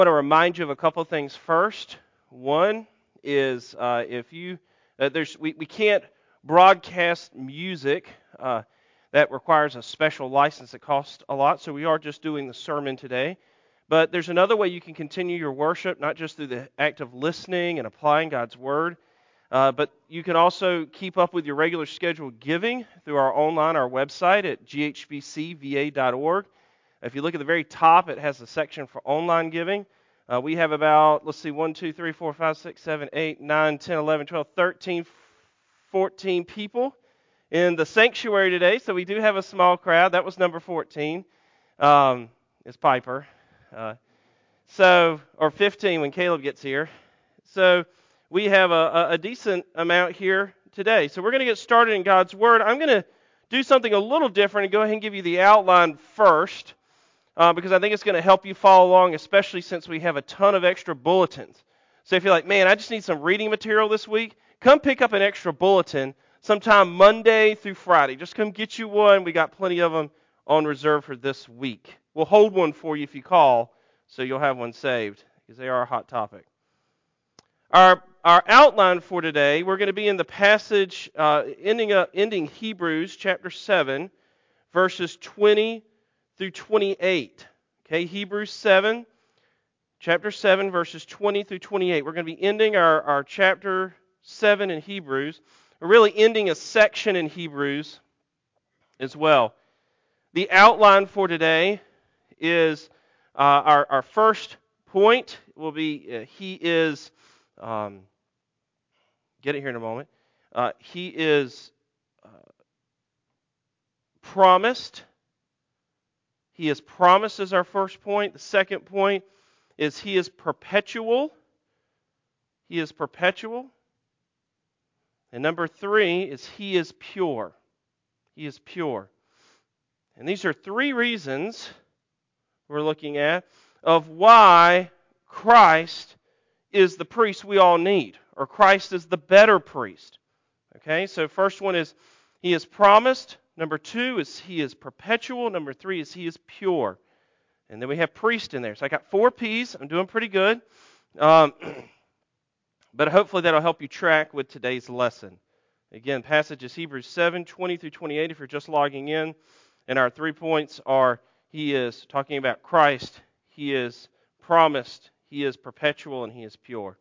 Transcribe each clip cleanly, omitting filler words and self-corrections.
I want to remind you of a couple things first. One is we can't broadcast music that requires a special license that costs a lot, so we are just doing the sermon today. But there's another way you can continue your worship, not just through the act of listening and applying God's Word, but you can also keep up with your regular scheduled giving through our website at ghbcva.org. If you look at the very top, it has a section for online giving. We have about, 1, 2, 3, 4, 5, 6, 7, 8, 9, 10, 11, 12, 13, 14 people in the sanctuary today. So we do have a small crowd. That was number 14. Is Piper. Or 15 when Caleb gets here. So we have a decent amount here today. So we're going to get started in God's Word. I'm going to do something a little different and go ahead and give you the outline first. Because I think it's going to help you follow along, especially since we have a ton of extra bulletins. So if you're like, man, I just need some reading material this week, come pick up an extra bulletin sometime Monday through Friday. Just come get you one. We got plenty of them on reserve for this week. We'll hold one for you if you call, so you'll have one saved, because they are a hot topic. Our outline for today, we're going to be in the passage ending Hebrews chapter 7, verses 20 through 28. Okay, Hebrews 7, chapter 7, verses 20 through 28. We're going to be ending our chapter 7 in Hebrews. We're really ending a section in Hebrews as well. The outline for today is our first point will be he is, get it here in a moment, he is promised. He is promised as our first point. The second point is he is perpetual. He is perpetual. And number 3 is he is pure. He is pure. And these are 3 reasons we're looking at of why Christ is the priest we all need, or Christ is the better priest. Okay, so first one is he is promised. Number 2 is he is perpetual. Number 3 is he is pure. And then we have priest in there. So I got 4 P's. I'm doing pretty good. But hopefully that'll help you track with today's lesson. Again, passage is Hebrews 7, 20 through 28 if you're just logging in. And our 3 points are he is talking about Christ, he is promised, he is perpetual, and he is pure.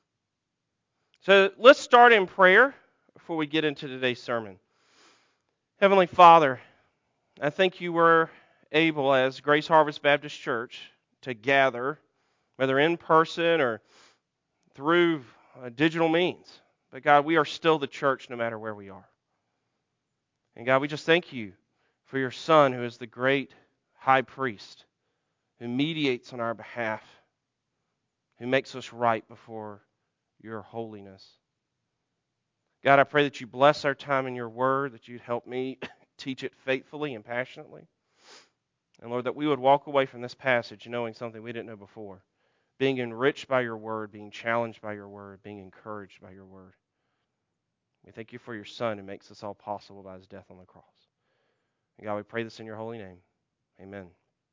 So let's start in prayer before we get into today's sermon. Heavenly Father, I think you were able as Grace Harvest Baptist Church to gather, whether in person or through digital means. But God, we are still the church no matter where we are. And God, we just thank you for your Son who is the great high priest, who mediates on our behalf, who makes us right before your holiness. God, I pray that you bless our time in your word, that you'd help me teach it faithfully and passionately. And Lord, that we would walk away from this passage knowing something we didn't know before, being enriched by your word, being challenged by your word, being encouraged by your word. We thank you for your Son who makes this all possible by his death on the cross. And God, we pray this in your holy name. Amen.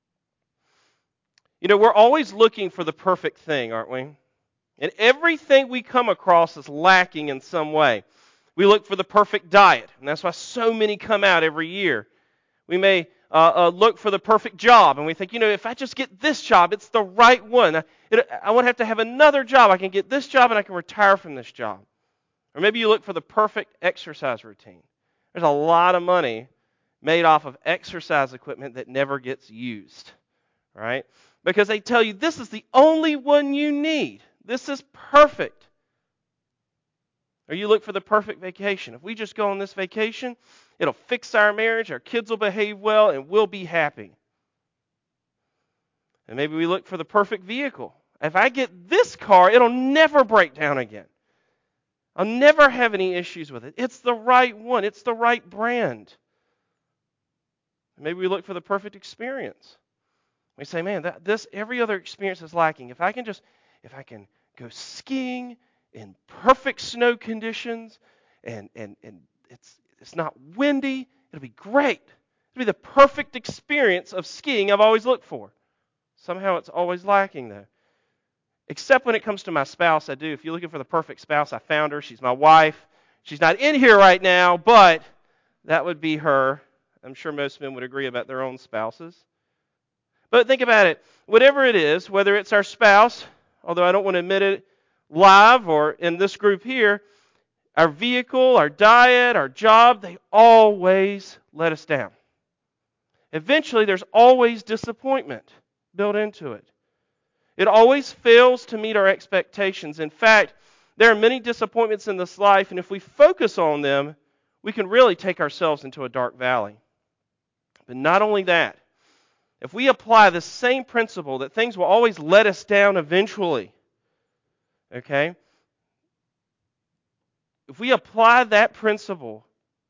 You know, we're always looking for the perfect thing, aren't we? And everything we come across is lacking in some way. We look for the perfect diet, and that's why so many come out every year. We may look for the perfect job, and we think, if I just get this job, it's the right one. I won't have to have another job. I can get this job, and I can retire from this job. Or maybe you look for the perfect exercise routine. There's a lot of money made off of exercise equipment that never gets used, right? Because they tell you this is the only one you need. This is perfect. Or you look for the perfect vacation. If we just go on this vacation, it'll fix our marriage, our kids will behave well, and we'll be happy. And maybe we look for the perfect vehicle. If I get this car, it'll never break down again. I'll never have any issues with it. It's the right one. It's the right brand. Maybe we look for the perfect experience. We say, man, every other experience is lacking. If I can go skiing in perfect snow conditions and it's not windy, it'll be great. It'll be the perfect experience of skiing I've always looked for. Somehow it's always lacking though. Except when it comes to my spouse, I do. If you're looking for the perfect spouse, I found her. She's my wife. She's not in here right now, but that would be her. I'm sure most men would agree about their own spouses. But think about it. Whatever it is, whether it's our spouse, although I don't want to admit it live or in this group here, our vehicle, our diet, our job, they always let us down. Eventually, there's always disappointment built into it. It always fails to meet our expectations. In fact, there are many disappointments in this life, and if we focus on them, we can really take ourselves into a dark valley. But not only that, if we apply the same principle that things will always let us down eventually, okay? If we apply that principle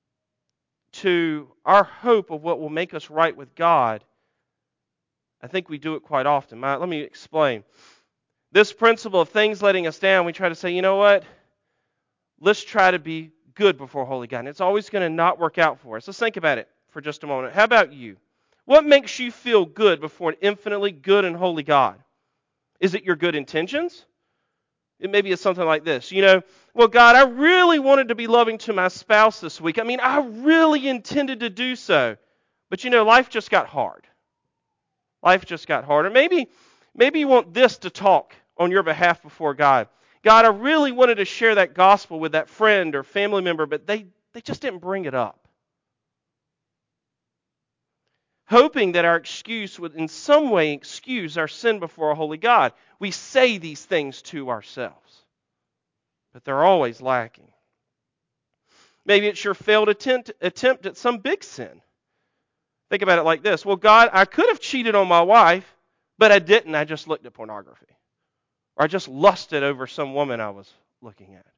to our hope of what will make us right with God, I think we do it quite often. Let me explain. This principle of things letting us down, we try to say, you know what? Let's try to be good before holy God. And it's always going to not work out for us. Let's think about it for just a moment. How about you? What makes you feel good before an infinitely good and holy God? Is it your good intentions? Maybe it's something like this. Well, God, I really wanted to be loving to my spouse this week. I really intended to do so. But life just got hard. Life just got harder. Maybe you want this to talk on your behalf before God. God, I really wanted to share that gospel with that friend or family member, but they just didn't bring it up. Hoping that our excuse would in some way excuse our sin before a holy God. We say these things to ourselves, but they're always lacking. Maybe it's your failed attempt at some big sin. Think about it like this. Well, God, I could have cheated on my wife, but I didn't. I just looked at pornography. Or I just lusted over some woman I was looking at.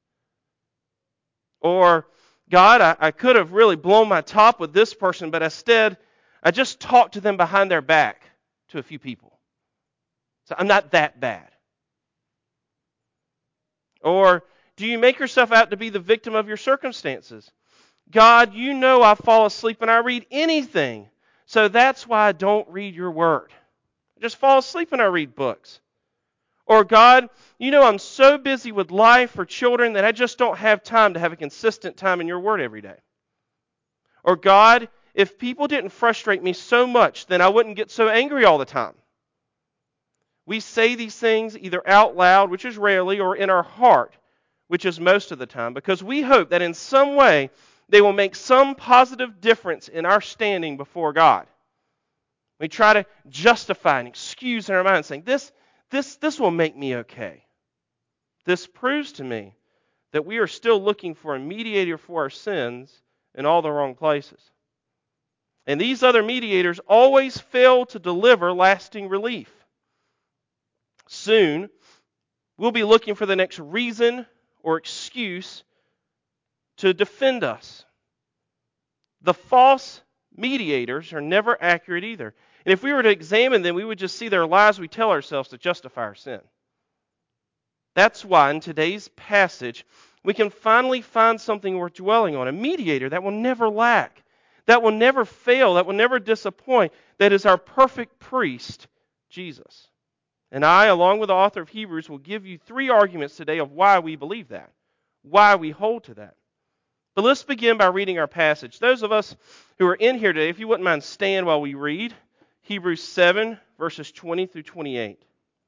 Or, God, I could have really blown my top with this person, but instead, I just talked to them behind their back to a few people. So I'm not that bad. Or do you make yourself out to be the victim of your circumstances? God, you know I fall asleep when I read anything, so that's why I don't read your word. I just fall asleep when I read books. Or God, you know I'm so busy with life or children that I just don't have time to have a consistent time in your word every day. Or God, if people didn't frustrate me so much, then I wouldn't get so angry all the time. We say these things either out loud, which is rarely, or in our heart, which is most of the time, because we hope that in some way they will make some positive difference in our standing before God. We try to justify and excuse in our mind, saying, this will make me okay. This proves to me that we are still looking for a mediator for our sins in all the wrong places. And these other mediators always fail to deliver lasting relief. Soon, we'll be looking for the next reason or excuse to defend us. The false mediators are never accurate either. And if we were to examine them, we would just see their lies we tell ourselves to justify our sin. That's why in today's passage, we can finally find something worth dwelling on, a mediator that will never lack, that will never fail, that will never disappoint, that is our perfect priest, Jesus. And I, along with the author of Hebrews, will give you 3 arguments today of why we believe that, why we hold to that. But let's begin by reading our passage. Those of us who are in here today, if you wouldn't mind, stand while we read Hebrews 7, verses 20 through 28.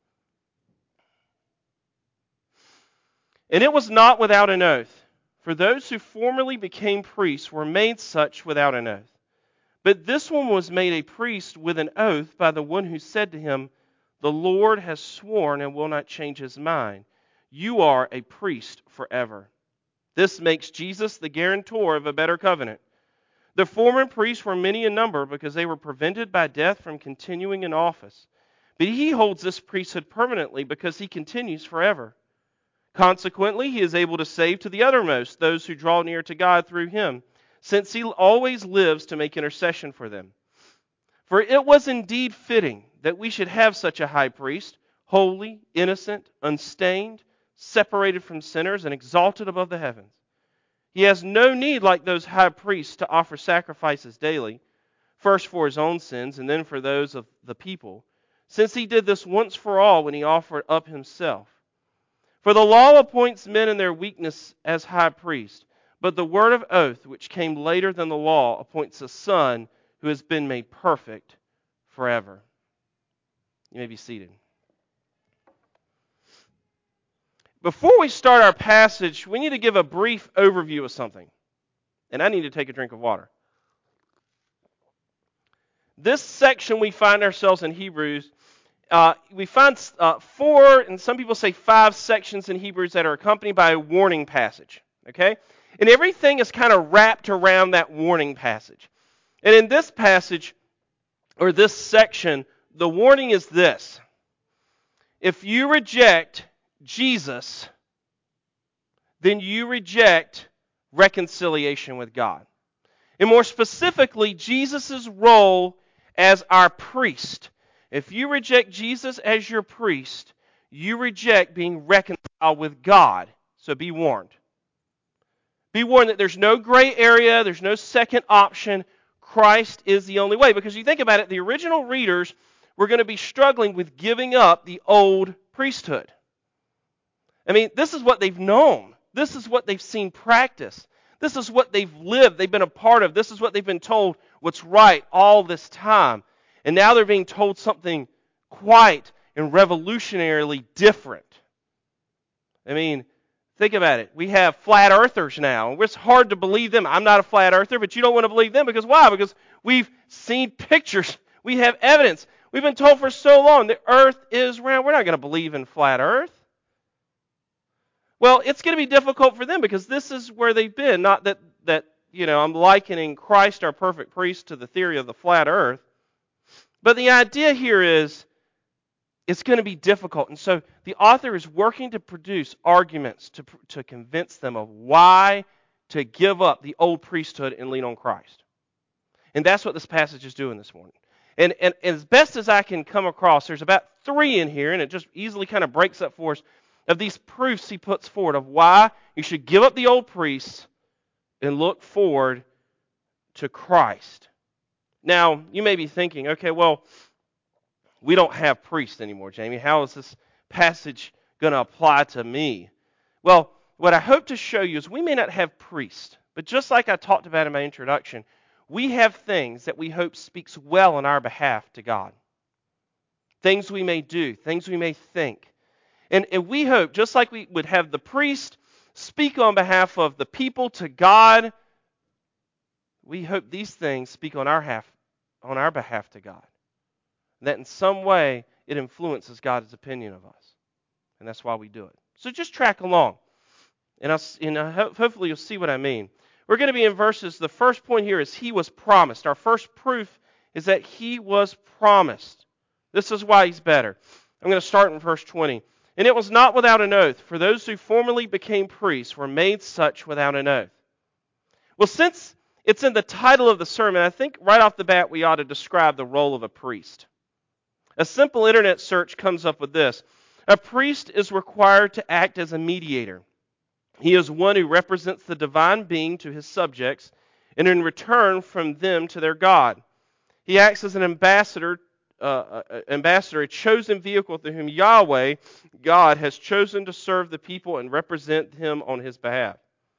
And it was not without an oath, for those who formerly became priests were made such without an oath. But this one was made a priest with an oath by the one who said to him, "The Lord has sworn and will not change his mind. You are a priest forever." This makes Jesus the guarantor of a better covenant. The former priests were many in number because they were prevented by death from continuing in office. But he holds this priesthood permanently because he continues forever. Consequently, he is able to save to the uttermost those who draw near to God through him, since he always lives to make intercession for them. For it was indeed fitting that we should have such a high priest, holy, innocent, unstained, separated from sinners, and exalted above the heavens. He has no need, like those high priests, to offer sacrifices daily, first for his own sins and then for those of the people, since he did this once for all when he offered up himself. For the law appoints men in their weakness as high priest, but the word of oath, which came later than the law, appoints a son who has been made perfect forever. You may be seated. Before we start our passage, we need to give a brief overview of something. And I need to take a drink of water. This section we find ourselves in Hebrews, we find 4, and some people say 5 sections in Hebrews that are accompanied by a warning passage. Okay? And everything is kind of wrapped around that warning passage. And in this passage, or this section, the warning is this. If you reject Jesus, then you reject reconciliation with God. And more specifically, Jesus' role as our priest. If you reject Jesus as your priest, you reject being reconciled with God. So be warned. Be warned that there's no gray area, there's no second option. Christ is the only way. Because you think about it, the original readers were going to be struggling with giving up the old priesthood. I mean, this is what they've known. This is what they've seen practiced. This is what they've lived, they've been a part of. This is what they've been told what's right all this time. And now they're being told something quite and revolutionarily different. I mean, think about it. We have flat earthers now. It's hard to believe them. I'm not a flat earther, but you don't want to believe them because why? Because we've seen pictures. We have evidence. We've been told for so long the earth is round. We're not going to believe in flat earth. Well, it's going to be difficult for them because this is where they've been. Not that I'm likening Christ, our perfect priest, to the theory of the flat earth. But the idea here is it's going to be difficult. And so the author is working to produce arguments to convince them of why to give up the old priesthood and lean on Christ. And that's what this passage is doing this morning. And as best as I can come across, there's about 3 in here, and it just easily kind of breaks up for us, of these proofs he puts forward of why you should give up the old priests and look forward to Christ. Now, you may be thinking, okay, well, we don't have priests anymore, Jamie. How is this passage going to apply to me? Well, what I hope to show you is we may not have priests, but just like I talked about in my introduction, we have things that we hope speaks well on our behalf to God. Things we may do, things we may think. And we hope, just like we would have the priest speak on behalf of the people to God, we hope these things speak on our behalf to God. That in some way it influences God's opinion of us. And that's why we do it. So just track along. And hopefully you'll see what I mean. We're going to be in verses. The first point here is he was promised. Our first proof is that he was promised. This is why he's better. I'm going to start in verse 20. And it was not without an oath, for those who formerly became priests were made such without an oath. Well, since it's in the title of the sermon, I think right off the bat we ought to describe the role of a priest. A simple internet search comes up with this. A priest is required to act as a mediator. He is one who represents the divine being to his subjects, and in return from them to their God. He acts as an ambassador, a chosen vehicle through whom Yahweh, God, has chosen to serve the people and represent him on his behalf.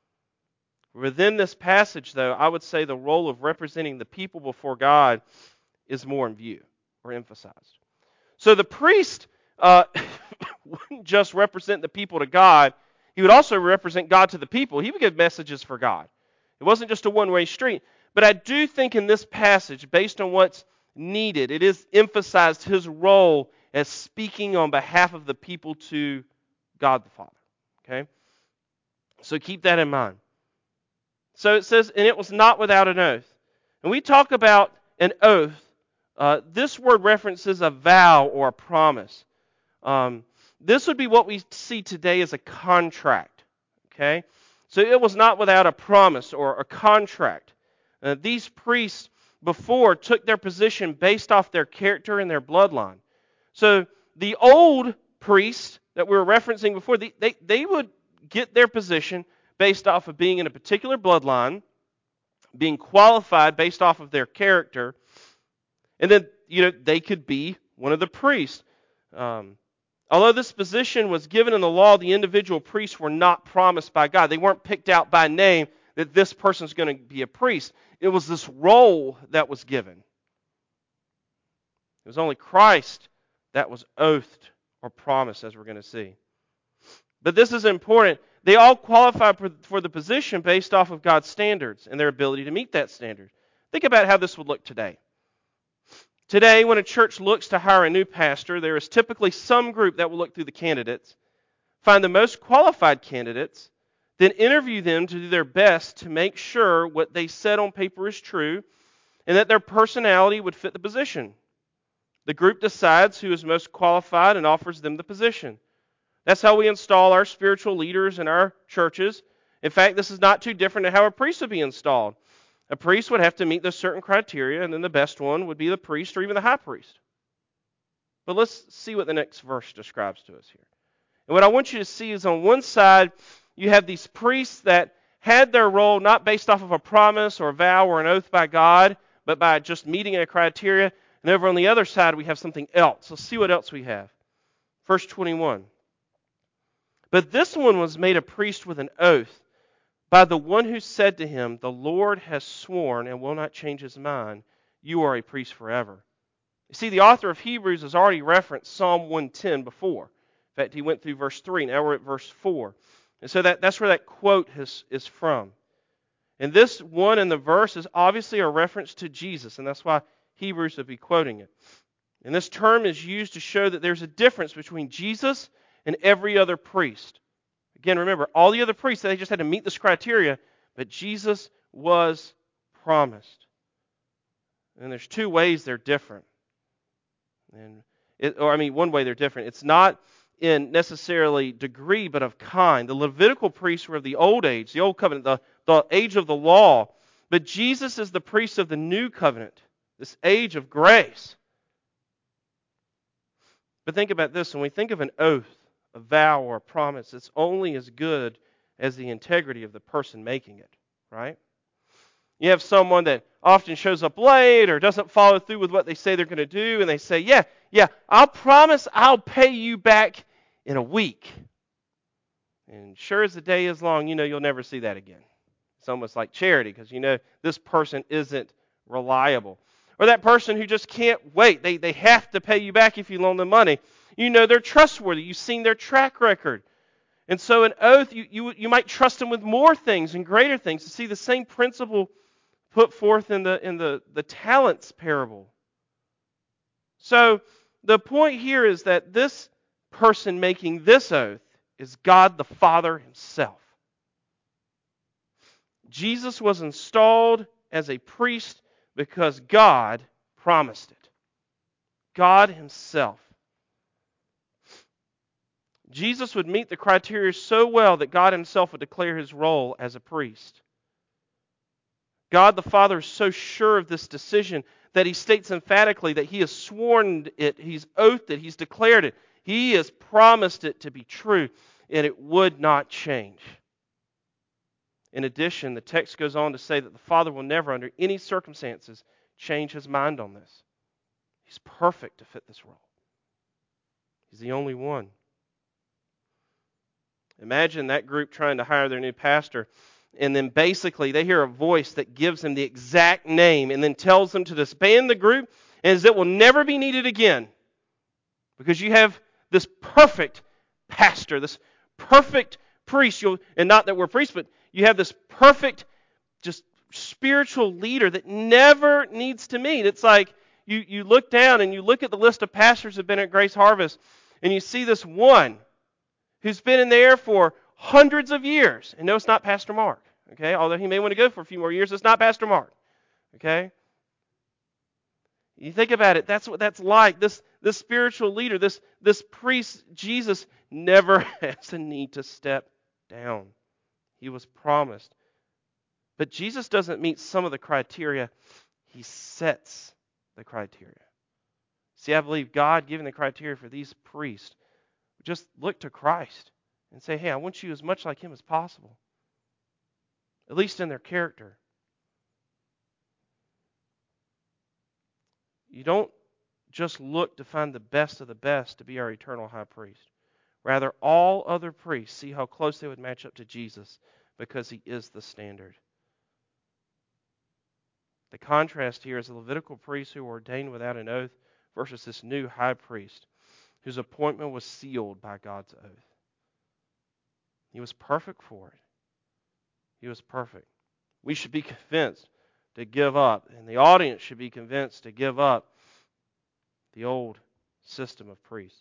Within this passage, though, I would say the role of representing the people before God is more in view or emphasized. So the priest wouldn't just represent the people to God, he would also represent God to the people. He would give messages for God. It wasn't just a one-way street. But I do think in this passage, based on what's needed, it is emphasized his role as speaking on behalf of the people to God the Father. Okay? So keep that in mind. So it says, and it was not without an oath. And we talk about an oath. This word references a vow or a promise. This would be what we see today as a contract. Okay? So it was not without a promise or a contract. These priests before took their position based off their character and their bloodline. So the old priests that we were referencing before, they would get their position based off of being in a particular bloodline, being qualified based off of their character, and then they could be one of the priests. Although this position was given in the law, the individual priests were not promised by God. They weren't picked out by name that this person's going to be a priest. It was this role that was given. It was only Christ that was oathed or promised, as we're going to see. But this is important. They all qualify for the position based off of God's standards and their ability to meet that standard. Think about how this would look today. Today, when a church looks to hire a new pastor, there is typically some group that will look through the candidates, find the most qualified candidates, then interview them to do their best to make sure what they said on paper is true and that their personality would fit the position. The group decides who is most qualified and offers them the position. That's how we install our spiritual leaders in our churches. In fact, this is not too different than how a priest would be installed. A priest would have to meet those certain criteria, and then the best one would be the priest or even the high priest. But let's see what the next verse describes to us here. And what I want you to see is on one side, you have these priests that had their role not based off of a promise or a vow or an oath by God, but by just meeting a criteria. And over on the other side, we have something else. Let's see what else we have. Verse 21. But this one was made a priest with an oath by the one who said to him, the Lord has sworn and will not change his mind. You are a priest forever. You see, the author of Hebrews has already referenced Psalm 110 before. In fact, he went through verse 3. Now we're at verse 4. And so that's where that quote is from. And this one in the verse is obviously a reference to Jesus, and that's why Hebrews would be quoting it. And this term is used to show that there's a difference between Jesus and every other priest. Again, remember, all the other priests, they just had to meet this criteria, but Jesus was promised. And there's two ways they're different. One way they're different. It's not in necessarily degree, but of kind. The Levitical priests were of the old age, the old covenant, the age of the law. But Jesus is the priest of the new covenant, this age of grace. But think about this. When we think of an oath, a vow, or a promise, it's only as good as the integrity of the person making it, right? You have someone that often shows up late or doesn't follow through with what they say they're going to do, and they say, yeah, I'll promise I'll pay you back in a week. And sure as the day is long, you'll never see that again. It's almost like charity because this person isn't reliable. Or that person who just can't wait. They have to pay you back if you loan them money. They're trustworthy. You've seen their track record. And so an oath, you might trust them with more things and greater things. To see the same principle put forth in the talents parable. So the point here is that this person making this oath is God the Father himself. Jesus was installed as a priest because God promised it. God himself. Jesus would meet the criteria so well that God himself would declare his role as a priest. God the Father is so sure of this decision that he states emphatically that he has sworn it, he's oathed it, he's declared it. He has promised it to be true, and it would not change. In addition, the text goes on to say that the Father will never, under any circumstances, change his mind on this. He's perfect to fit this role. He's the only one. Imagine that group trying to hire their new pastor, and then basically they hear a voice that gives them the exact name and then tells them to disband the group and as it will never be needed again because you have this perfect pastor, this perfect priest, and not that we're priests, but you have this perfect just spiritual leader that never needs to meet. It's like you look down and you look at the list of pastors who have been at Grace Harvest and you see this one who's been in there for hundreds of years. And no, it's not Pastor Mark. Okay? Although he may want to go for a few more years, it's not Pastor Mark. Okay? You think about it, that's what that's like. This spiritual leader, this priest, Jesus, never has a need to step down. He was promised. But Jesus doesn't meet some of the criteria. He sets the criteria. See, I believe God giving the criteria for these priests. Just look to Christ and say, hey, I want you as much like him as possible. At least in their character. You don't just look to find the best of the best to be our eternal high priest. Rather, all other priests, see how close they would match up to Jesus because he is the standard. The contrast here is the Levitical priests who were ordained without an oath versus this new high priest whose appointment was sealed by God's oath. He was perfect for it. He was perfect. We should be convinced to give up, and the audience should be convinced to give up the old system of priests.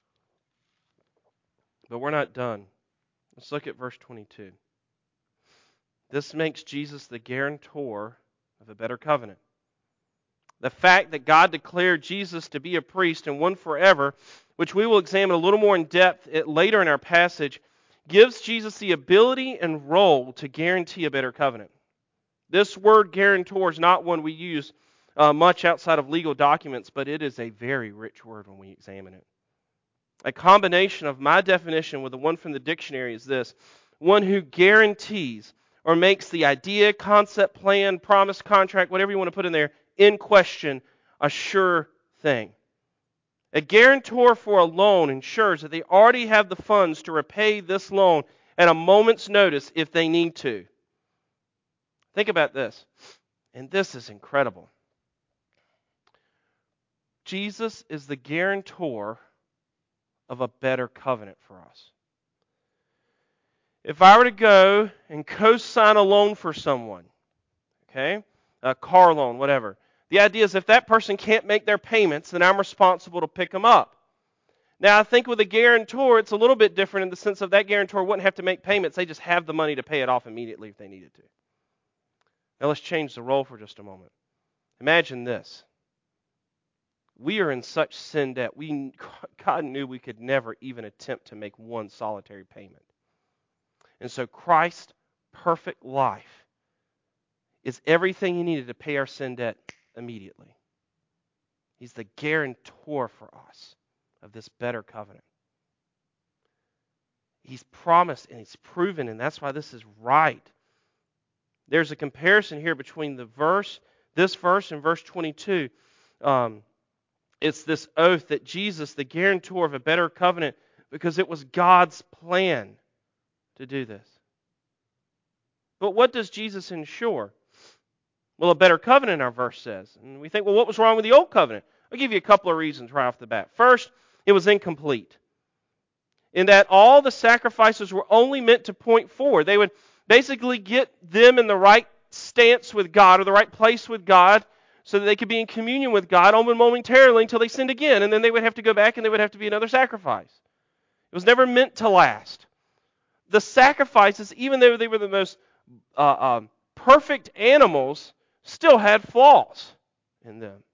But we're not done. Let's look at verse 22. This makes Jesus the guarantor of a better covenant. The fact that God declared Jesus to be a priest and one forever, which we will examine a little more in depth later in our passage, gives Jesus the ability and role to guarantee a better covenant. This word guarantor is not one we use much outside of legal documents, but it is a very rich word when we examine it. A combination of my definition with the one from the dictionary is this: one who guarantees or makes the idea, concept, plan, promise, contract, whatever you want to put in there, in question, a sure thing. A guarantor for a loan ensures that they already have the funds to repay this loan at a moment's notice if they need to. Think about this, and this is incredible. Jesus is the guarantor of a better covenant for us. If I were to go and co-sign a loan for someone, okay, a car loan, whatever, the idea is if that person can't make their payments, then I'm responsible to pick them up. Now, I think with a guarantor, it's a little bit different in the sense of that guarantor wouldn't have to make payments. They just have the money to pay it off immediately if they needed to. Now, let's change the role for just a moment. Imagine this. We are in such sin debt. God knew we could never even attempt to make one solitary payment. And so Christ's perfect life is everything he needed to pay our sin debt immediately. He's the guarantor for us of this better covenant. He's promised and he's proven, and that's why this is right. There's a comparison here between this verse and verse 22. It's this oath that Jesus, the guarantor of a better covenant, because it was God's plan to do this. But what does Jesus ensure? Well, a better covenant, our verse says. And we think, well, what was wrong with the old covenant? I'll give you a couple of reasons right off the bat. First, it was incomplete. In that all the sacrifices were only meant to point forward. They would basically get them in the right stance with God or the right place with God so that they could be in communion with God only momentarily until they sinned again. And then they would have to go back and there would have to be another sacrifice. It was never meant to last. The sacrifices, even though they were the most perfect animals, still had flaws in them.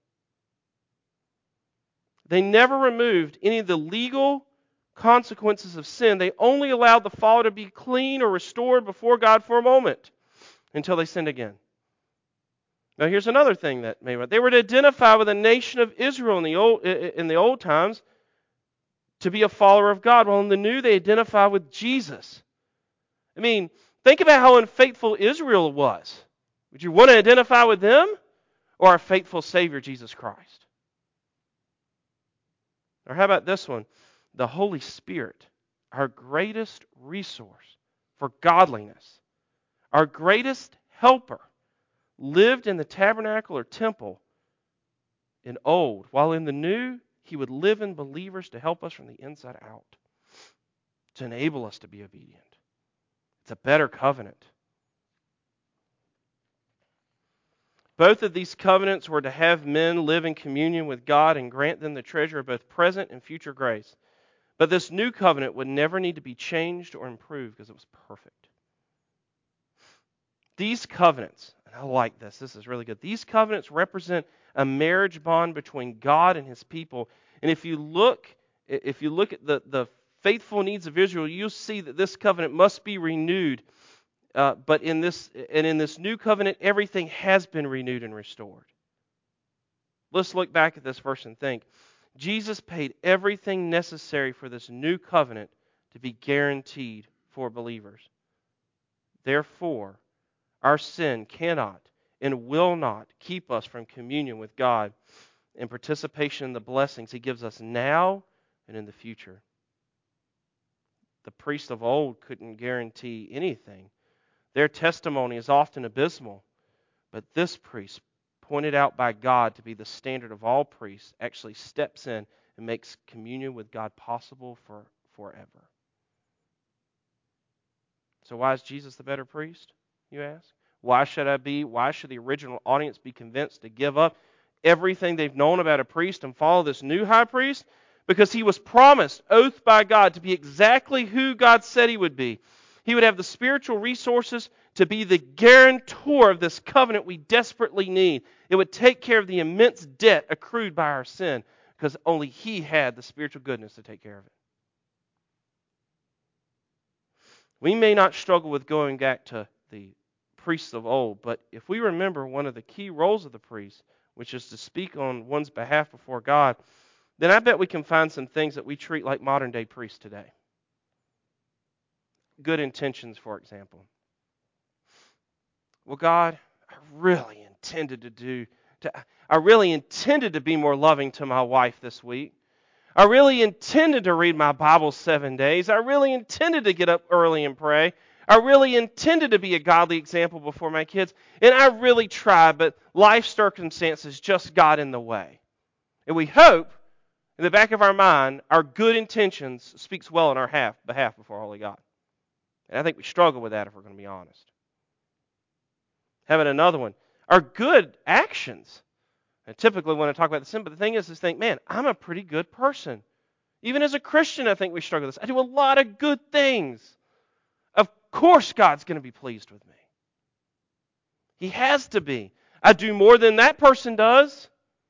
They never removed any of the legal consequences of sin. They only allowed the fall to be clean or restored before God for a moment until they sinned again. Now here's another thing that they were to identify with the nation of Israel in the old times to be a follower of God. Well, in the new they identify with Jesus. I mean, think about how unfaithful Israel was. Would you want to identify with them or our faithful Savior, Jesus Christ? Or how about this one? The Holy Spirit, our greatest resource for godliness, our greatest helper, lived in the tabernacle or temple in old, while in the new, he would live in believers to help us from the inside out, to enable us to be obedient. It's a better covenant. Both of these covenants were to have men live in communion with God and grant them the treasure of both present and future grace. But this new covenant would never need to be changed or improved because it was perfect. These covenants, and I like this is really good. These covenants represent a marriage bond between God and his people. And if you look at the faithful needs of Israel, you'll see that this covenant must be renewed. But in this new covenant, everything has been renewed and restored. Let's look back at this verse and think. Jesus paid everything necessary for this new covenant to be guaranteed for believers. Therefore, our sin cannot and will not keep us from communion with God. and participation in the blessings He gives us now and in the future. The priests of old couldn't guarantee anything. Their testimony is often abysmal, but this priest, pointed out by God to be the standard of all priests, actually steps in and makes communion with God possible for forever. So why is Jesus the better priest, you ask? Why should the original audience be convinced to give up everything they've known about a priest and follow this new high priest? Because he was promised, oath by God, to be exactly who God said he would be. He would have the spiritual resources to be the guarantor of this covenant we desperately need. It would take care of the immense debt accrued by our sin, because only he had the spiritual goodness to take care of it. We may not struggle with going back to the priests of old, but if we remember one of the key roles of the priest, which is to speak on one's behalf before God, then I bet we can find some things that we treat like modern day priests today. Good intentions, for example. Well, God, I really intended to be more loving to my wife this week. I really intended to read my Bible 7 days. I really intended to get up early and pray. I really intended to be a godly example before my kids. And I really tried, but life circumstances just got in the way. And we hope, in the back of our mind, our good intentions speaks well on our behalf before Holy God. And I think we struggle with that if we're going to be honest. Having another one. Our good actions. I typically want to talk about the sin, but the thing is think, man, I'm a pretty good person. Even as a Christian, I think we struggle with this. I do a lot of good things. Of course God's going to be pleased with me. He has to be. I do more than that person does.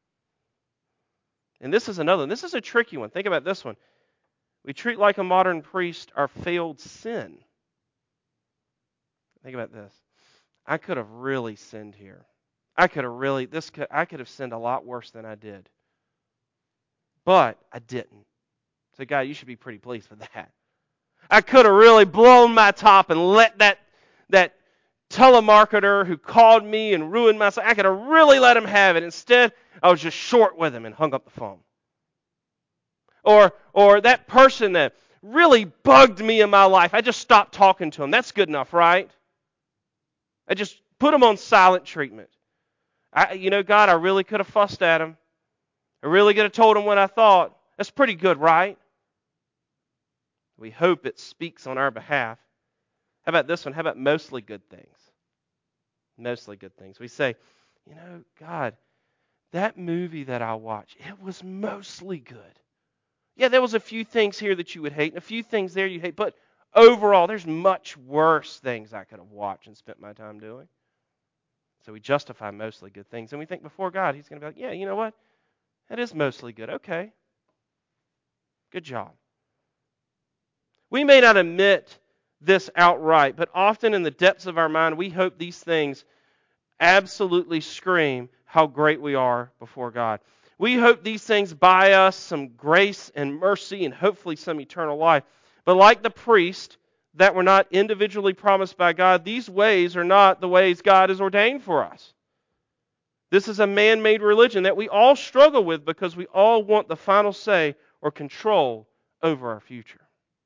And this is another one. This is a tricky one. Think about this one. We treat like a modern priest our failed sin. Think about this. I could have really sinned here. I could have sinned a lot worse than I did. But I didn't. So God, you should be pretty pleased with that. I could have really blown my top and let that telemarketer who called me and ruined my, I could have really let him have it. Instead, I was just short with him and hung up the phone. Or that person that really bugged me in my life, I just stopped talking to him. That's good enough, right? I just put him on silent treatment. God, I really could have fussed at him. I really could have told him what I thought. That's pretty good, right? We hope it speaks on our behalf. How about this one? How about mostly good things? Mostly good things. We say, God, that movie that I watched, it was mostly good. Yeah, there was a few things here that you would hate and a few things there you hate, but overall, there's much worse things I could have watched and spent my time doing. So we justify mostly good things. And we think before God, He's going to be like, yeah, you know what? That is mostly good. Okay. Good job. We may not admit this outright, but often in the depths of our mind, we hope these things absolutely scream how great we are before God. We hope these things buy us some grace and mercy and hopefully some eternal life. But like the priest that were not individually promised by God, these ways are not the ways God has ordained for us. This is a man-made religion that we all struggle with because we all want the final say or control over our future.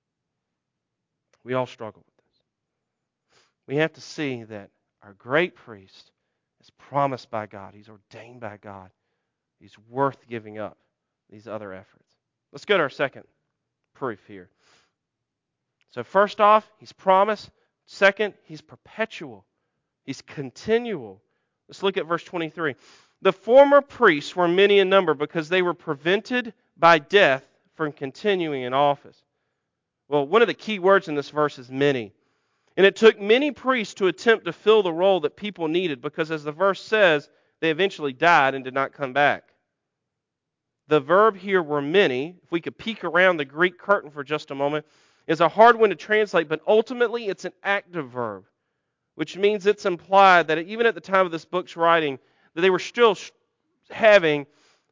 We all struggle with this. We have to see that our great priest is promised by God. He's ordained by God. He's worth giving up these other efforts. Let's go to our second proof here. So first off, He's promised. Second, He's perpetual. He's continual. Let's look at verse 23. The former priests were many in number because they were prevented by death from continuing in office. Well, one of the key words in this verse is many. And it took many priests to attempt to fill the role that people needed because, as the verse says, they eventually died and did not come back. The verb here were many, if we could peek around the Greek curtain for just a moment, is a hard one to translate, but ultimately it's an active verb, which means it's implied that even at the time of this book's writing, that they were still having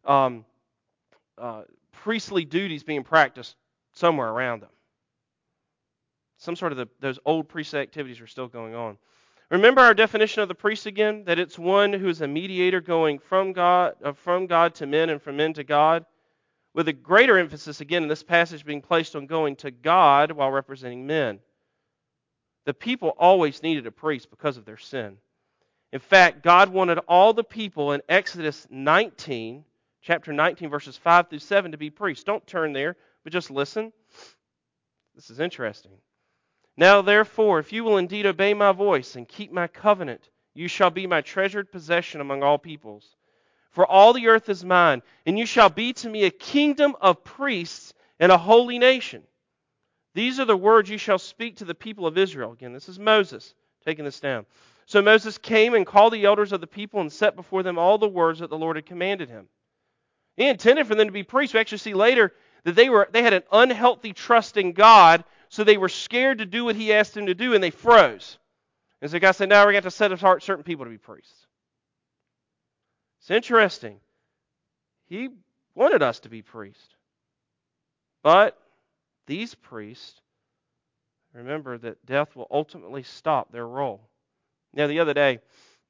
priestly duties being practiced somewhere around them. Some sort of those old priestly activities are still going on. Remember our definition of the priest again? That it's one who is a mediator going from God to men and from men to God, with a greater emphasis again in this passage being placed on going to God while representing men. The people always needed a priest because of their sin. In fact, God wanted all the people in Exodus 19, chapter 19, verses 5 through 7 to be priests. Don't turn there, but just listen. This is interesting. Now therefore, if you will indeed obey my voice and keep my covenant, you shall be my treasured possession among all peoples. For all the earth is mine, and you shall be to me a kingdom of priests and a holy nation. These are the words you shall speak to the people of Israel. Again, this is Moses taking this down. So Moses came and called the elders of the people and set before them all the words that the Lord had commanded him. He intended for them to be priests. We actually see later that they had an unhealthy trust in God, so they were scared to do what he asked them to do, and they froze. And so God said, now we're going to have to set apart certain people to be priests. It's interesting. He wanted us to be priests. But these priests, remember that death will ultimately stop their role. Now, the other day,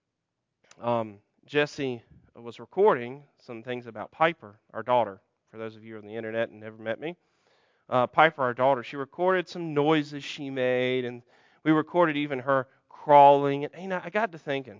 Jesse was recording some things about Piper, our daughter. For those of you on the internet and never met me, Piper, our daughter, she recorded some noises she made, and we recorded even her crawling. And I got to thinking,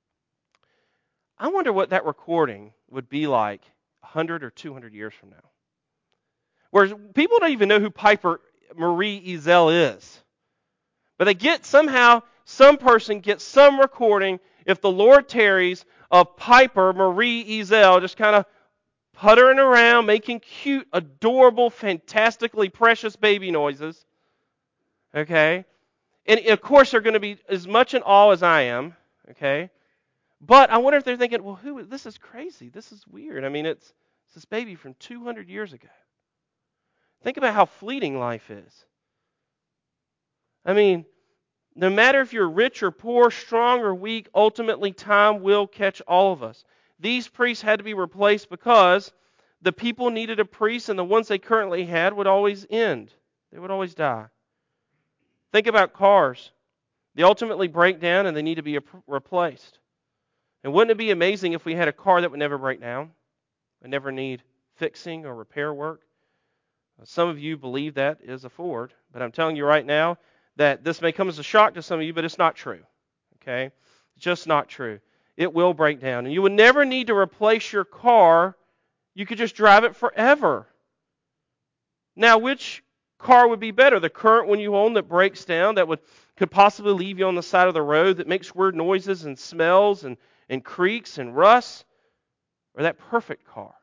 I wonder what that recording would be like 100 or 200 years from now. Where people don't even know who Piper Marie Ezel is. But they get somehow, some person gets some recording, if the Lord tarries, of Piper Marie Ezel just kind of puttering around, making cute, adorable, fantastically precious baby noises. Okay? And of course they're going to be as much in awe as I am. Okay? But I wonder if they're thinking, well, this is crazy. This is weird. I mean, it's this baby from 200 years ago. Think about how fleeting life is. I mean, no matter if you're rich or poor, strong or weak, ultimately time will catch all of us. These priests had to be replaced because the people needed a priest, and the ones they currently had would always end. They would always die. Think about cars. They ultimately break down and they need to be replaced. And wouldn't it be amazing if we had a car that would never break down and never need fixing or repair work? Some of you believe that is a Ford, but I'm telling you right now that this may come as a shock to some of you, but it's not true. Okay? It's just not true. It will break down. And you would never need to replace your car. You could just drive it forever. Now, which car would be better? The current one you own that breaks down, that could possibly leave you on the side of the road, that makes weird noises and smells and creaks and rusts? Or that perfect car?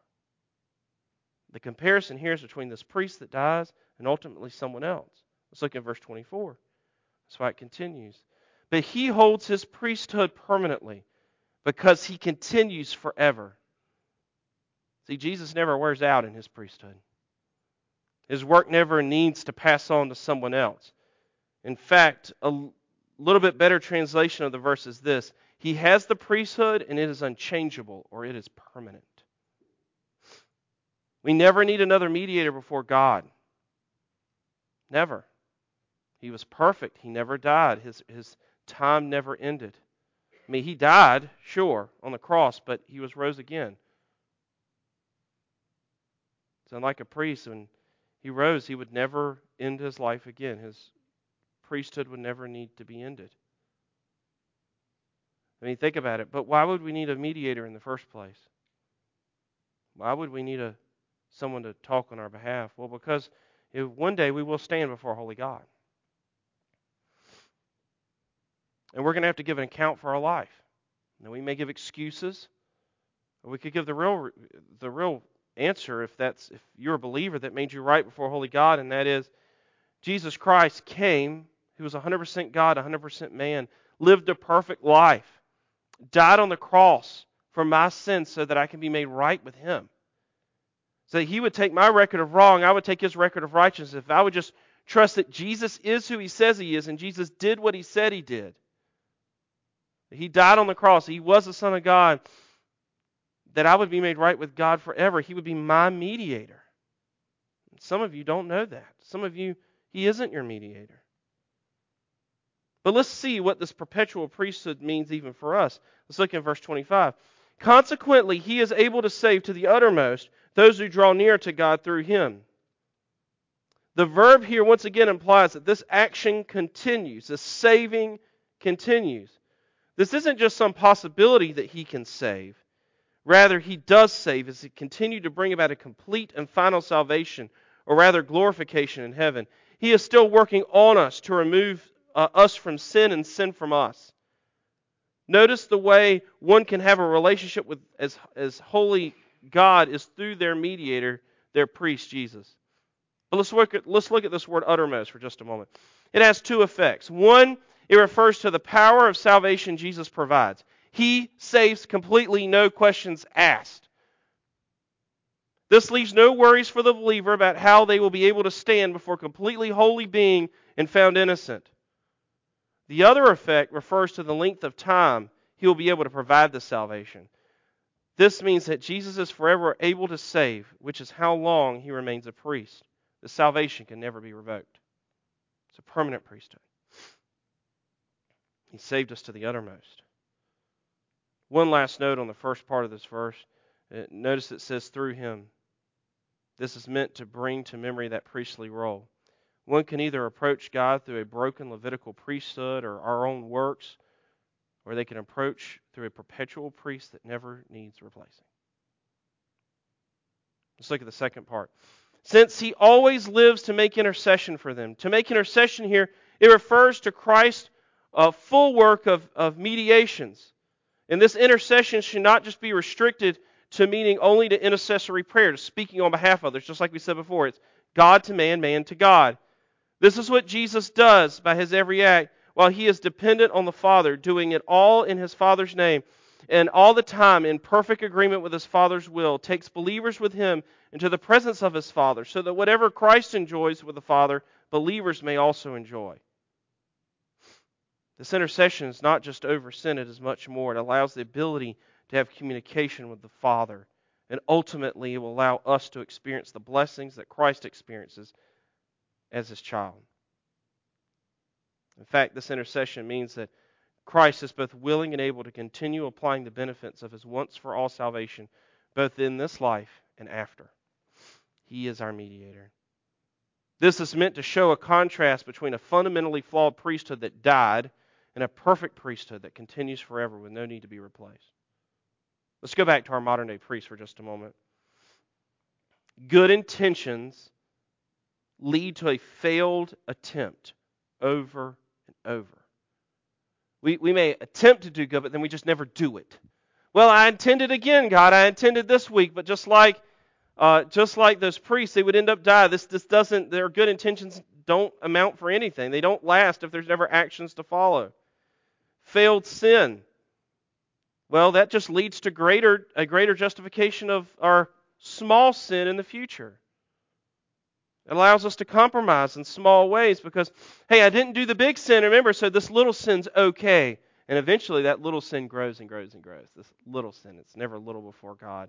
The comparison here is between this priest that dies and ultimately someone else. Let's look at verse 24. That's why it continues. But he holds his priesthood permanently because he continues forever. See, Jesus never wears out in his priesthood. His work never needs to pass on to someone else. In fact, a little bit better translation of the verse is this. He has the priesthood and it is unchangeable, or it is permanent. We never need another mediator before God. Never. He was perfect. He never died. His time never ended. I mean, he died, sure, on the cross, but he was rose again. It's unlike a priest. When he rose, he would never end his life again. His priesthood would never need to be ended. I mean, think about it. But why would we need a mediator in the first place? Why would we need someone to talk on our behalf? Well, because one day we will stand before holy God. And we're going to have to give an account for our life. Now, we may give excuses, or we could give the real answer if you're a believer that made you right before holy God, and that is Jesus Christ came, who was 100% God, 100% man, lived a perfect life, died on the cross for my sins so that I can be made right with him. So that he would take my record of wrong, I would take his record of righteousness. If I would just trust that Jesus is who he says he is, and Jesus did what he said he did. He died on the cross. He was the Son of God. That I would be made right with God forever. He would be my mediator. Some of you don't know that. Some of you, he isn't your mediator. But let's see what this perpetual priesthood means even for us. Let's look at verse 25. Consequently, he is able to save to the uttermost those who draw near to God through him. The verb here once again implies that this action continues. This saving continues. This isn't just some possibility that he can save. Rather, he does save as he continues to bring about a complete and final salvation, or rather glorification in heaven. He is still working on us to remove us from sin and sin from us. Notice the way one can have a relationship with as holy God is through their mediator, their priest, Jesus. But let's look at this word uttermost for just a moment. It has two effects. One, it refers to the power of salvation Jesus provides. He saves completely, no questions asked. This leaves no worries for the believer about how they will be able to stand before a completely holy being and found innocent. The other effect refers to the length of time he will be able to provide the salvation. This means that Jesus is forever able to save, which is how long he remains a priest. The salvation can never be revoked. It's a permanent priesthood. He saved us to the uttermost. One last note on the first part of this verse. Notice it says through him. This is meant to bring to memory that priestly role. One can either approach God through a broken Levitical priesthood or our own works, or they can approach through a perpetual priest that never needs replacing. Let's look at the second part. Since he always lives to make intercession for them. To make intercession here, it refers to Christ's full work of mediations. And this intercession should not just be restricted to meaning only to intercessory prayer, to speaking on behalf of others, just like we said before. It's God to man, man to God. This is what Jesus does by his every act, while he is dependent on the Father, doing it all in his Father's name, and all the time in perfect agreement with his Father's will, takes believers with him into the presence of his Father, so that whatever Christ enjoys with the Father, believers may also enjoy. This intercession is not just over sin, it is much more. It allows the ability to have communication with the Father, and ultimately it will allow us to experience the blessings that Christ experiences as his child. In fact, this intercession means that Christ is both willing and able to continue applying the benefits of his once-for-all salvation, both in this life and after. He is our mediator. This is meant to show a contrast between a fundamentally flawed priesthood that died and a perfect priesthood that continues forever with no need to be replaced. Let's go back to our modern-day priests for just a moment. Good intentions lead to a failed attempt over and over. We may attempt to do good, but then we just never do it. Well, I intended again, God. I intended this week, but just like those priests, they would end up dying. This doesn't. Their good intentions don't amount for anything. They don't last if there's never actions to follow. Failed sin. Well, that just leads to a greater justification of our small sin in the future. It allows us to compromise in small ways because, hey, I didn't do the big sin, remember, so this little sin's okay. And eventually that little sin grows and grows and grows. This little sin, it's never little before God.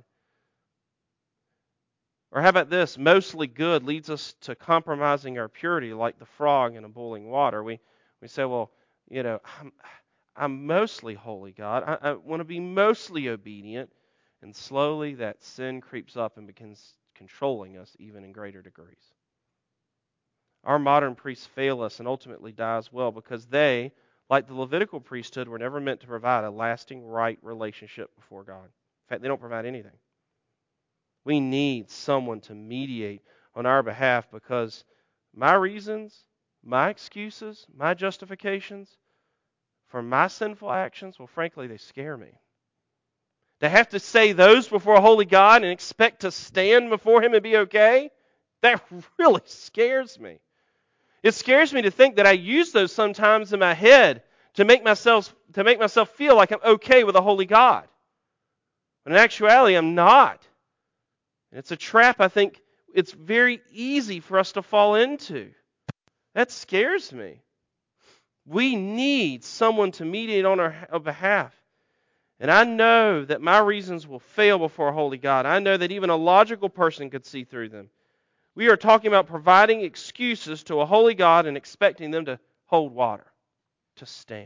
Or how about this? Mostly good leads us to compromising our purity like the frog in a boiling water. We say, well, I'm mostly holy, God. I want to be mostly obedient. And slowly that sin creeps up and begins controlling us even in greater degrees. Our modern priests fail us and ultimately die as well because they, like the Levitical priesthood, were never meant to provide a lasting right relationship before God. In fact, they don't provide anything. We need someone to mediate on our behalf because my reasons, my excuses, my justifications for my sinful actions, well, frankly, they scare me. To have to say those before a holy God and expect to stand before him and be okay, that really scares me. It scares me to think that I use those sometimes in my head to make myself feel like I'm okay with a holy God. But in actuality, I'm not. And it's a trap I think it's very easy for us to fall into. That scares me. We need someone to mediate on our behalf. And I know that my reasons will fail before a holy God. I know that even a logical person could see through them. We are talking about providing excuses to a holy God and expecting them to hold water. to stand.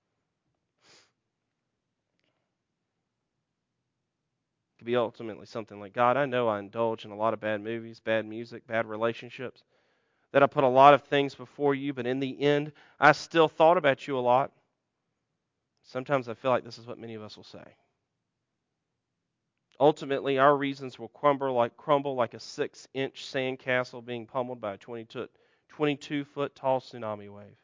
It could be ultimately something like, God, I know I indulge in a lot of bad movies, bad music, bad relationships, that I put a lot of things before you, but in the end, I still thought about you a lot. Sometimes I feel like this is what many of us will say. Ultimately, our reasons will crumble like a 6-inch sandcastle being pummeled by a 22-foot tall tsunami wave.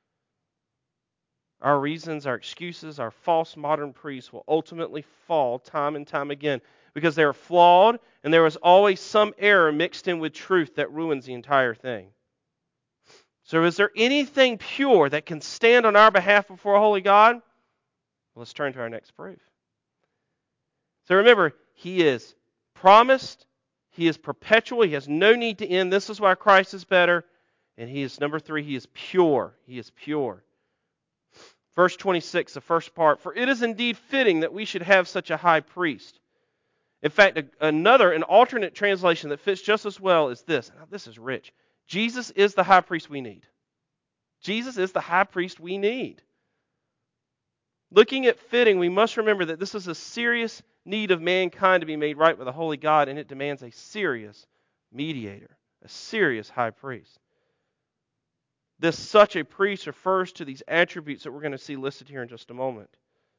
Our reasons, our excuses, our false modern priests will ultimately fall time and time again because they are flawed and there is always some error mixed in with truth that ruins the entire thing. So is there anything pure that can stand on our behalf before a holy God? Well, let's turn to our next proof. So remember, He is promised, He is perpetual, He has no need to end. This is why Christ is better. And He is, number 3, He is pure. He is pure. Verse 26, the first part, for it is indeed fitting that we should have such a high priest. In fact, an alternate translation that fits just as well is this. Now, this is rich. Jesus is the high priest we need. Jesus is the high priest we need. Looking at fitting, we must remember that this is a serious need of mankind to be made right with a holy God, and it demands a serious mediator, a serious high priest. This such a priest refers to these attributes that we're going to see listed here in just a moment.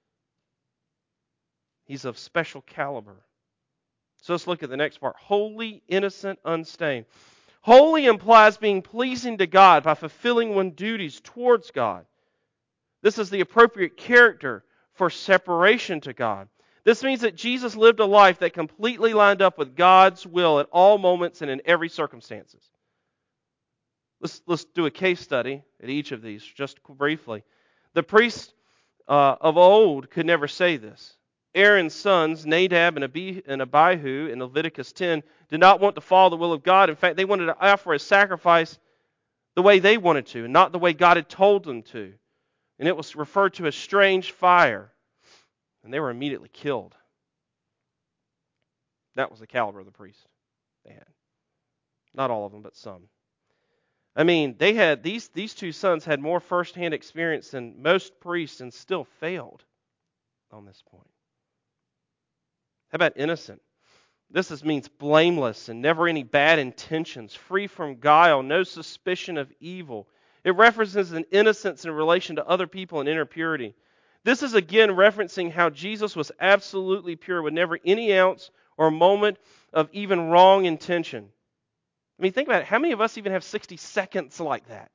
He's of special caliber. So let's look at the next part. Holy, innocent, unstained. Holy implies being pleasing to God by fulfilling one's duties towards God. This is the appropriate character for separation to God. This means that Jesus lived a life that completely lined up with God's will at all moments and in every circumstances. Let's do a case study at each of these just briefly. The priests of old could never say this. Aaron's sons, Nadab and Abihu in Leviticus 10, did not want to follow the will of God. In fact, they wanted to offer a sacrifice the way they wanted to, and not the way God had told them to. And it was referred to as strange fire. And they were immediately killed. That was the caliber of the priest they had. Not all of them, but some. I mean, they had these two sons had more firsthand experience than most priests and still failed on this point. How about innocent? This means blameless and never any bad intentions, free from guile, no suspicion of evil. It references an innocence in relation to other people and inner purity. This is again referencing how Jesus was absolutely pure with never any ounce or moment of even wrong intention. I mean, think about it. How many of us even have 60 seconds like that?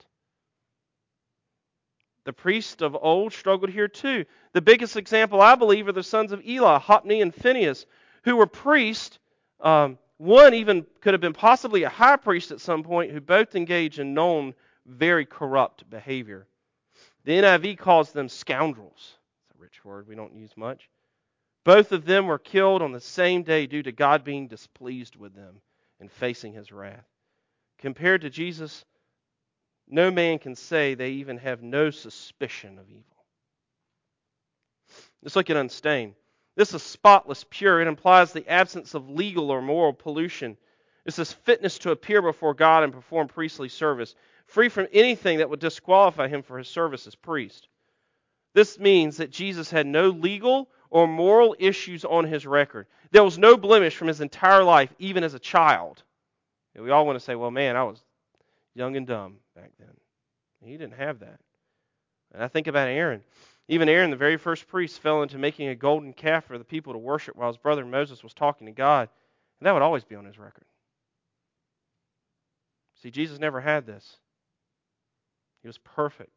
The priests of old struggled here too. The biggest example, I believe, are the sons of Eli, Hophni and Phinehas, who were priests. One even could have been possibly a high priest at some point, who both engaged in known very corrupt behavior. The NIV calls them scoundrels. It's a rich word we don't use much. Both of them were killed on the same day due to God being displeased with them and facing His wrath. Compared to Jesus, no man can say they even have no suspicion of evil. Let's look at unstained. This is spotless, pure. It implies the absence of legal or moral pollution. This is fitness to appear before God and perform priestly service, free from anything that would disqualify Him for His service as priest. This means that Jesus had no legal or moral issues on His record. There was no blemish from His entire life, even as a child. And we all want to say, well, man, I was young and dumb back then. He didn't have that. And I think about Aaron. Even Aaron, the very first priest, fell into making a golden calf for the people to worship while his brother Moses was talking to God. And that would always be on his record. See, Jesus never had this. He was perfect.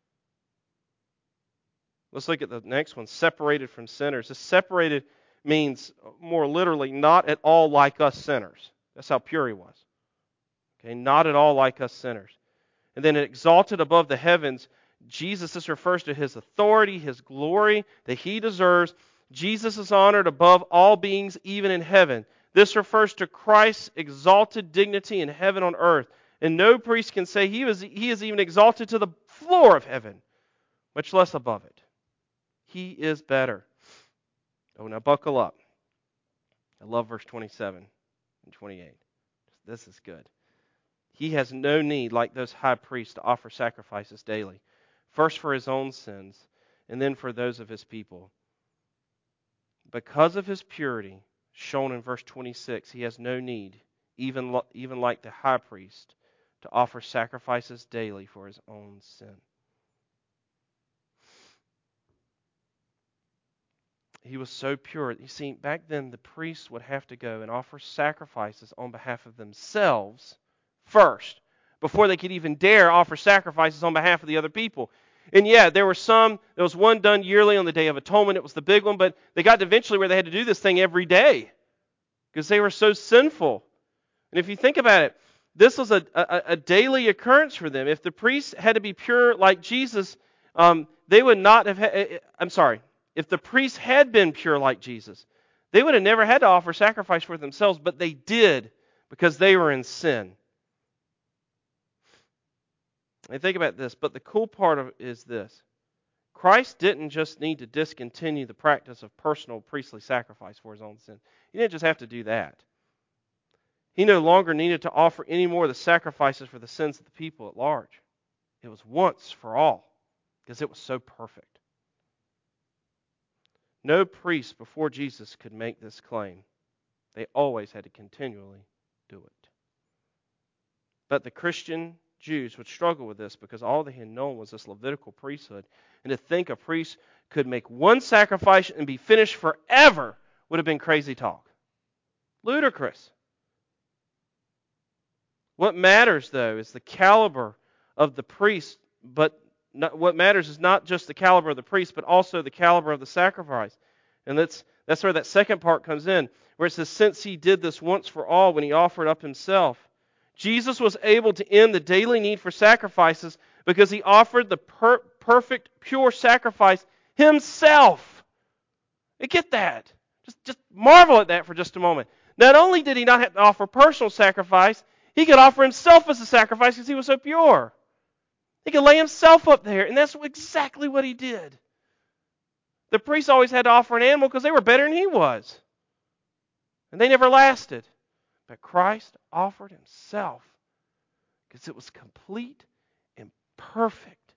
Let's look at the next one, separated from sinners. This separated means, more literally, not at all like us sinners. That's how pure He was. Okay, not at all like us sinners. And then exalted above the heavens, Jesus, this refers to His authority, His glory that He deserves. Jesus is honored above all beings, even in heaven. This refers to Christ's exalted dignity in heaven on earth. And no priest can say He is even exalted to the floor of heaven, much less above it. He is better. Oh, now buckle up. I love verse 27 and 28. This is good. He has no need, like those high priests, to offer sacrifices daily, first for his own sins, and then for those of his people. Because of his purity, shown in verse 26, he has no need, even like the high priest, to offer sacrifices daily for his own sin. He was so pure. You see, back then the priests would have to go and offer sacrifices on behalf of themselves first, before they could even dare offer sacrifices on behalf of the other people. And yeah, there was one done yearly on the Day of Atonement. It was the big one, but they got eventually where they had to do this thing every day because they were so sinful. And if you think about it, this was a daily occurrence for them. If the priests had to be pure like Jesus, they would not have. If the priests had been pure like Jesus, they would have never had to offer sacrifice for themselves, but they did because they were in sin. And think about this, but the cool part of it is this. Christ didn't just need to discontinue the practice of personal priestly sacrifice for his own sin. He didn't just have to do that. He no longer needed to offer any more of the sacrifices for the sins of the people at large. It was once for all because it was so perfect. No priest before Jesus could make this claim. They always had to continually do it. But the Christian Jews would struggle with this because all they had known was this Levitical priesthood. And to think a priest could make one sacrifice and be finished forever would have been crazy talk. Ludicrous. What matters, though, is the caliber of the priest, but what matters is not just the caliber of the priest, but also the caliber of the sacrifice. And that's where that second part comes in, where it says, since he did this once for all when he offered up himself. Jesus was able to end the daily need for sacrifices because he offered the perfect, pure sacrifice himself. You get that? Just marvel at that for just a moment. Not only did he not have to offer personal sacrifice, he could offer himself as a sacrifice because he was so pure. He could lay himself up there, and that's exactly what he did. The priests always had to offer an animal because they were better than he was. And they never lasted. But Christ offered himself because it was complete and perfect.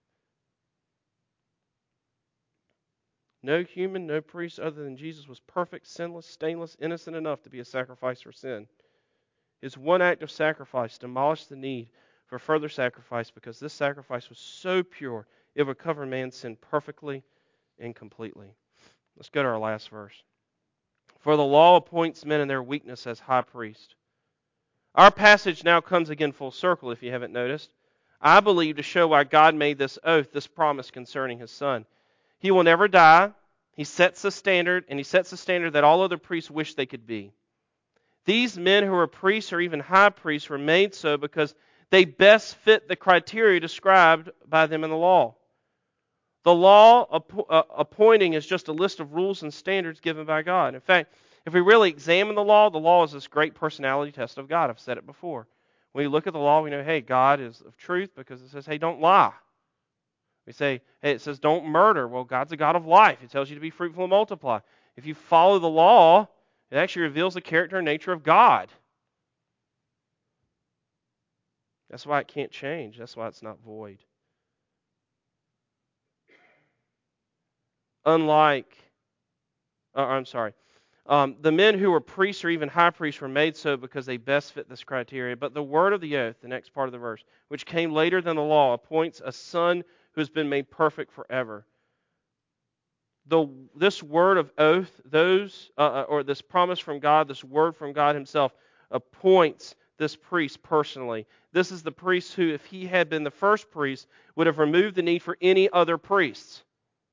No human, no priest other than Jesus was perfect, sinless, stainless, innocent enough to be a sacrifice for sin. His one act of sacrifice demolished the need for further sacrifice because this sacrifice was so pure it would cover man's sin perfectly and completely. Let's go to our last verse. For the law appoints men in their weakness as high priest. Our passage now comes again full circle, if you haven't noticed. I believe to show why God made this oath, this promise concerning his Son. He will never die. He sets the standard, and he sets the standard that all other priests wish they could be. These men who are priests or even high priests were made so because they best fit the criteria described by them in the law. The law appointing is just a list of rules and standards given by God. In fact, if we really examine the law is this great personality test of God. I've said it before. When we look at the law, we know, hey, God is of truth because it says, hey, don't lie. We say, hey, it says don't murder. Well, God's a God of life. It tells you to be fruitful and multiply. If you follow the law, it actually reveals the character and nature of God. That's why it can't change. That's why it's not void. The men who were priests or even high priests were made so because they best fit this criteria. But the word of the oath, the next part of the verse, which came later than the law, appoints a son who has been made perfect forever. This word of oath, or this promise from God, this word from God himself, appoints this priest personally. This is the priest who, if he had been the first priest, would have removed the need for any other priests.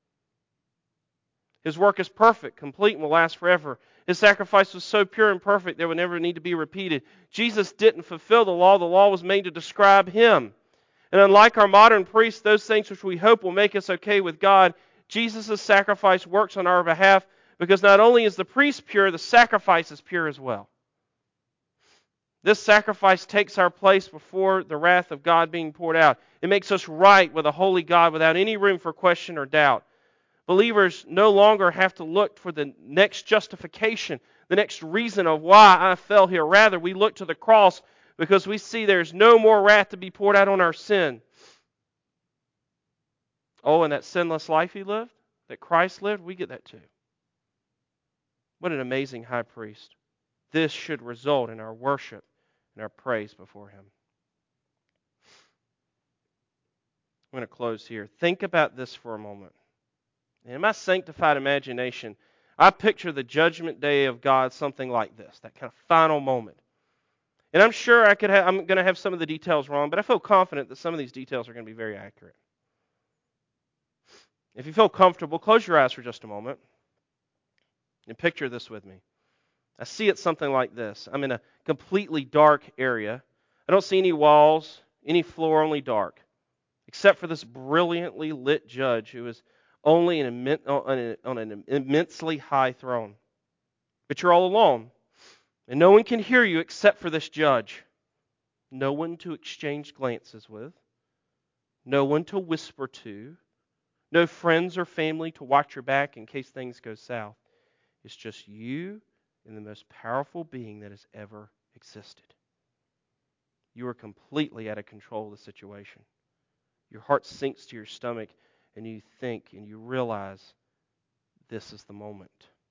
His work is perfect, complete, and will last forever. His sacrifice was so pure and perfect that it would never need to be repeated. Jesus didn't fulfill the law. The law was made to describe him. And unlike our modern priests, those things which we hope will make us okay with God, Jesus' sacrifice works on our behalf because not only is the priest pure, the sacrifice is pure as well. This sacrifice takes our place before the wrath of God being poured out. It makes us right with a holy God without any room for question or doubt. Believers no longer have to look for the next justification, the next reason of why I fell here. Rather, we look to the cross because we see there's no more wrath to be poured out on our sin. Oh, and that sinless life he lived, that Christ lived, we get that too. What an amazing high priest. This should result in our worship and our praise before him. I'm going to close here. Think about this for a moment. In my sanctified imagination, I picture the judgment day of God something like this, that kind of final moment. And I'm sure I'm going to have some of the details wrong, but I feel confident that some of these details are going to be very accurate. If you feel comfortable, close your eyes for just a moment and picture this with me. I see it something like this. I'm in a completely dark area. I don't see any walls, any floor, only dark, except for this brilliantly lit judge who is only on an immensely high throne. But you're all alone, and no one can hear you except for this judge. No one to exchange glances with, no one to whisper to, no friends or family to watch your back in case things go south. It's just you and the most powerful being that has ever existed. You are completely out of control of the situation. Your heart sinks to your stomach, and you think and you realize this is the moment.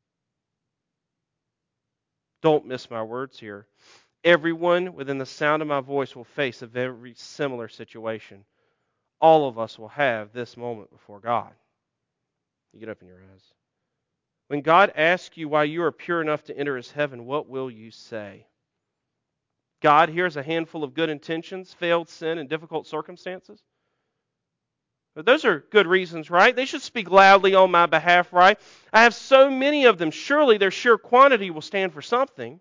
Don't miss my words here. Everyone within the sound of my voice will face a very similar situation. All of us will have this moment before God. You get up in your eyes. When God asks you why you are pure enough to enter His heaven, what will you say? God, here's a handful of good intentions, failed sin, and difficult circumstances. But those are good reasons, right? They should speak loudly on my behalf, right? I have so many of them. Surely their sheer quantity will stand for something.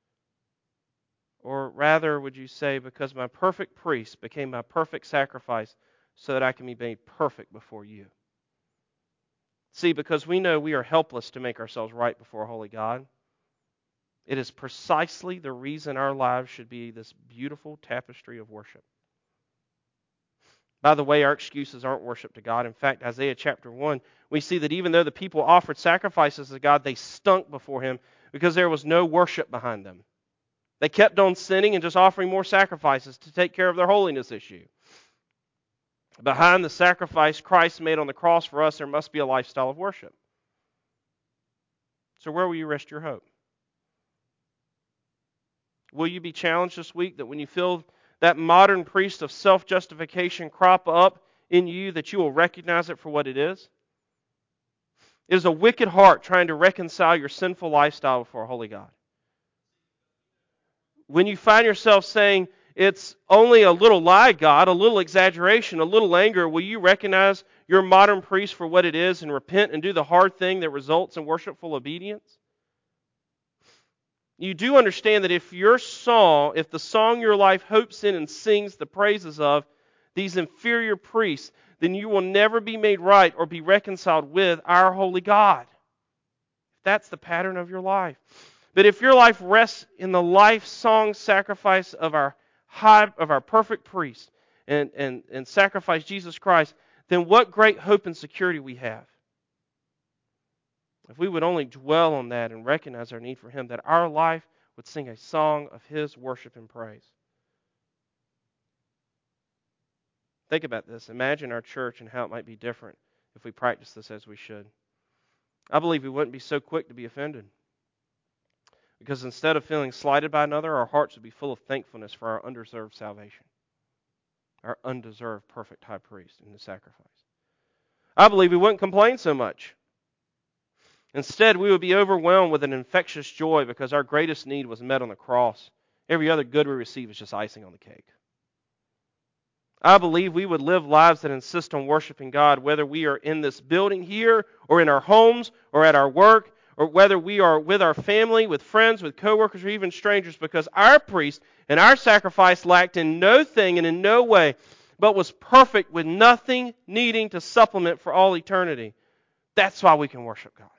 Or rather, would you say, because my perfect priest became my perfect sacrifice so that I can be made perfect before you? See, because we know we are helpless to make ourselves right before a holy God, it is precisely the reason our lives should be this beautiful tapestry of worship. By the way, our excuses aren't worship to God. In fact, Isaiah chapter 1, we see that even though the people offered sacrifices to God, they stunk before Him because there was no worship behind them. They kept on sinning and just offering more sacrifices to take care of their holiness issue. Behind the sacrifice Christ made on the cross for us, there must be a lifestyle of worship. So where will you rest your hope? Will you be challenged this week that when you feel that modern priest of self-justification crop up in you, that you will recognize it for what it is? It is a wicked heart trying to reconcile your sinful lifestyle before a holy God. When you find yourself saying, it's only a little lie, God, a little exaggeration, a little anger, will you recognize your modern priest for what it is and repent and do the hard thing that results in worshipful obedience? You do understand that if the song your life hopes in and sings the praises of these inferior priests, then you will never be made right or be reconciled with our holy God. That's the pattern of your life. But if your life rests in the life song sacrifice of our perfect priest and sacrifice Jesus Christ, then what great hope and security we have. If we would only dwell on that and recognize our need for Him, that our life would sing a song of His worship and praise. Think about this. Imagine our church and how it might be different if we practice this as we should. I believe we wouldn't be so quick to be offended. Because instead of feeling slighted by another, our hearts would be full of thankfulness for our undeserved salvation. Our undeserved perfect high priest in the sacrifice. I believe we wouldn't complain so much. Instead, we would be overwhelmed with an infectious joy because our greatest need was met on the cross. Every other good we receive is just icing on the cake. I believe we would live lives that insist on worshiping God, whether we are in this building here or in our homes or at our work, or whether we are with our family, with friends, with coworkers, or even strangers, because our priest and our sacrifice lacked in no thing and in no way, but was perfect with nothing needing to supplement for all eternity. That's why we can worship God.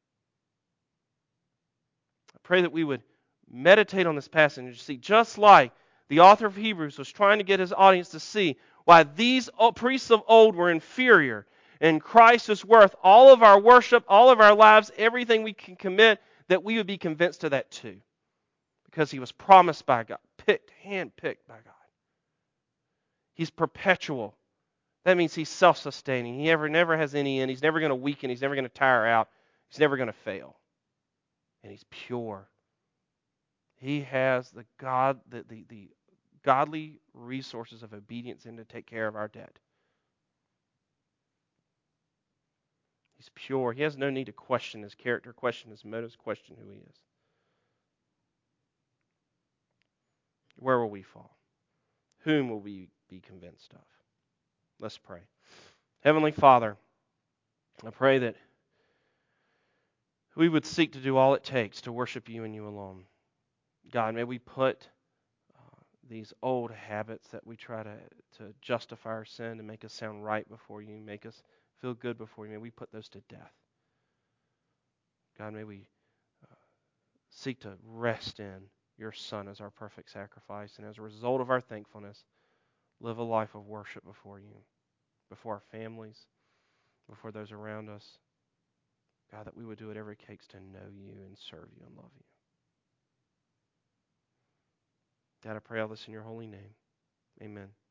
I pray that we would meditate on this passage and see, just like the author of Hebrews was trying to get his audience to see why these priests of old were inferior, and Christ is worth all of our worship, all of our lives, everything we can commit, that we would be convinced of that too. Because He was promised by God, handpicked by God. He's perpetual. That means He's self-sustaining. He never has any end. He's never going to weaken. He's never going to tire out. He's never going to fail. And He's pure. He has the godly resources of obedience in to take care of our debt. He's pure. He has no need to question His character, question His motives, question who He is. Where will we fall? Whom will we be convinced of? Let's pray. Heavenly Father, I pray that we would seek to do all it takes to worship You and You alone. God, may we put these old habits that we try to justify our sin, to make us sound right before You, make us feel good before You, may we put those to death. God, may we seek to rest in Your Son as our perfect sacrifice, and as a result of our thankfulness, live a life of worship before You, before our families, before those around us. God, that we would do whatever it takes to know You and serve You and love You. God, I pray all this in Your holy name. Amen.